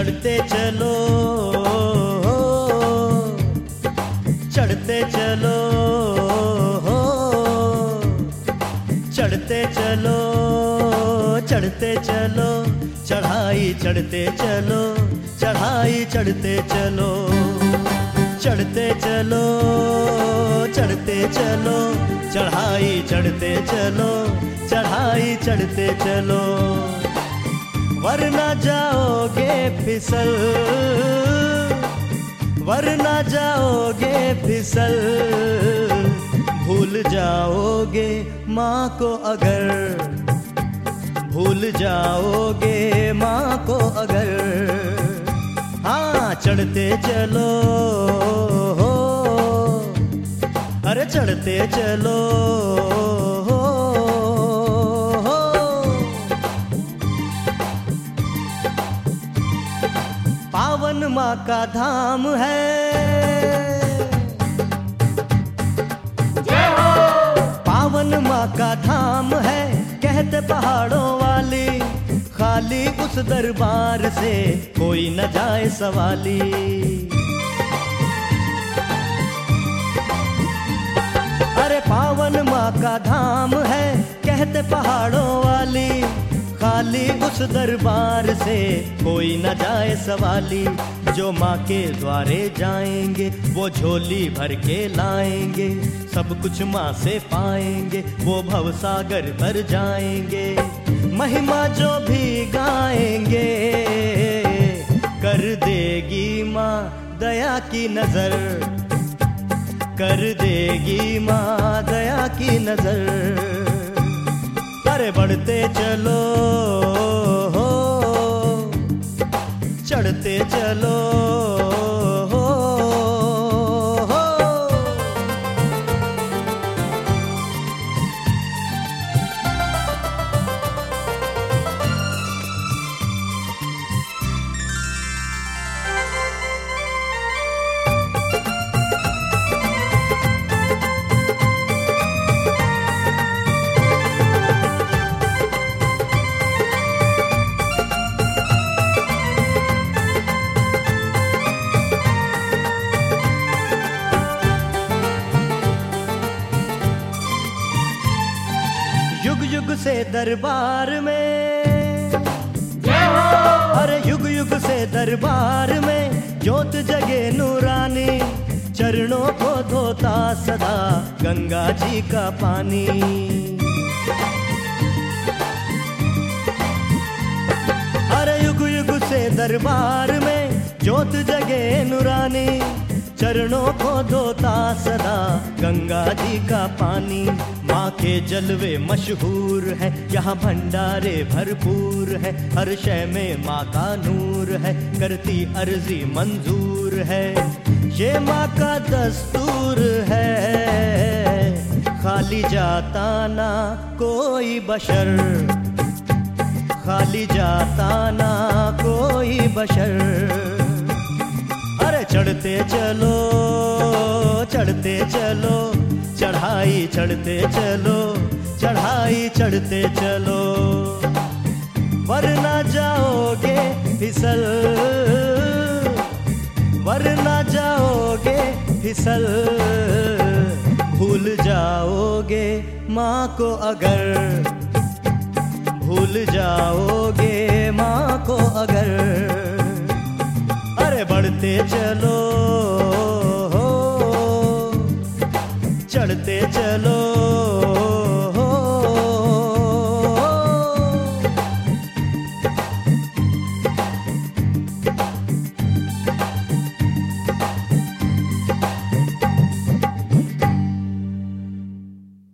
चढ़ते चलो, चढ़ते चलो, चढ़ते चलो, चढ़ते चलो, चढ़ाई चढ़ते चलो, चढ़ाई चढ़ते चलो, चढ़ते चलो, चढ़ते चलो, चढ़ाई चढ़ते चलो, चढ़ाई चढ़ते चलो, वरना जाओगे फिसल, वरना जाओगे फिसल, भूल जाओगे माँ को अगर, भूल जाओगे माँ को अगर। हाँ चढ़ते चलो, अरे चढ़ते चलो, पावन माँ का धाम है, जय हो। पावन माँ का धाम है कहते पहाड़ों वाली, खाली उस दरबार से कोई न जाए सवाली। अरे पावन माँ का धाम है कहते पहाड़ों वाली, खाली उस दरबार से कोई न जाए सवाली। जो माँ के द्वारे जाएंगे वो झोली भर के लाएंगे, सब कुछ माँ से पाएंगे, वो भवसागर तर जाएंगे। महिमा जो भी गाएंगे कर देगी माँ दया की नजर, कर देगी माँ दया की नजर। अरे बढ़ते चलो, चढ़ते चलो, युग युग से दरबार में, जय हो। अरे युग युग से दरबार में ज्योत जगे नूरानी, चरणों को धोता सदा गंगा जी का पानी। अरे युग युग से दरबार में ज्योत जगे नूरानी, चरणों को धोता सदा गंगा जी का पानी। माँ के जलवे मशहूर है, यहाँ भंडारे भरपूर है, हर शय में माँ का नूर है, करती अर्जी मंजूर है। ये माँ का दस्तूर है, खाली जाता ना कोई बशर, खाली जाता ना कोई बशर। अरे चढ़ते चलो, चढ़ते चलो, चढ़ाई चढ़ते चलो, चढ़ाई चढ़ते चलो, वरना जाओगे फिसल, वरना जाओगे फिसल, भूल जाओगे माँ को अगर, भूल जाओगे माँ को अगर। अरे बढ़ते चलो, चढ़ते चलो,